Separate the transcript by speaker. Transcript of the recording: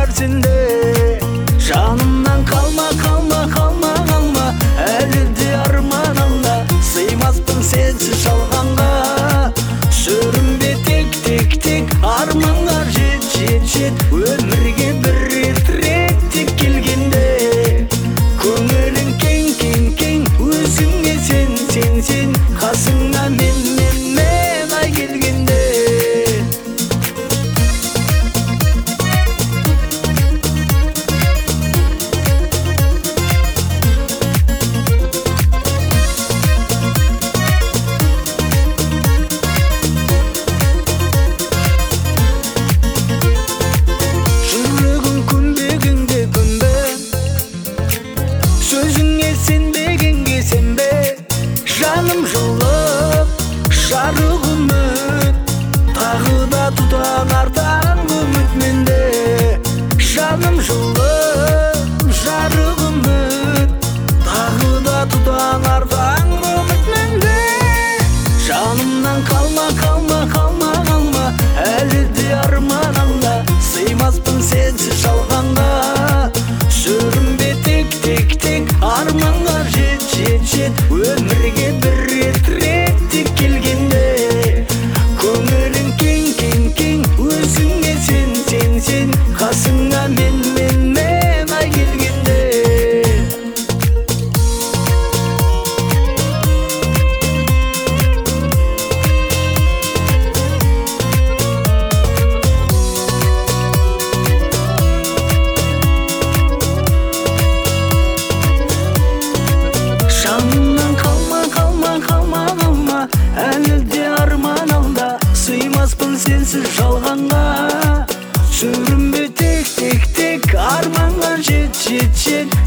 Speaker 1: берсін де. Жанымнан қалма, қалма, қалма, қалма, әлі де арманымда. Сыймаспын сенсіз жалғанға. Сүрінбе тек, тек, тек, арманға жет, жет, жет. Өмірге бір рет тек келгенде. Көңілің кең, кең, кең, өзіңе сен, сен, сен. Қасыңа мен ай келгенде. Жүрегім күнбегенге күнбе, сөзіңе сенбегенге сенбе. Жаным жылып, жарық үміт, тағы да тұтан артаң үміт менде. Жаным жылып, жарық үміт, тағы да тұтан артаң үміт менде. Жанымнан қалма, қалма, қалма, қалма, әлі де арманымда. Сыймаспын сенсіз жалғанға. Сүрінбе тек, тек, тек, арманға жет, жет, жет. Өмірге бір рет тек келгенде. Көңілің кең, кең, кең, өзіңе сен, сен, сен. Қасыңа мен ай келгенде. Жанымнан қалма, қалма, қалма, қалма, әлі де арманымда. Сыймаспын сенсіз жалғанға. Сүрінбе тек, тек, тек, арманға жет, жет, жет.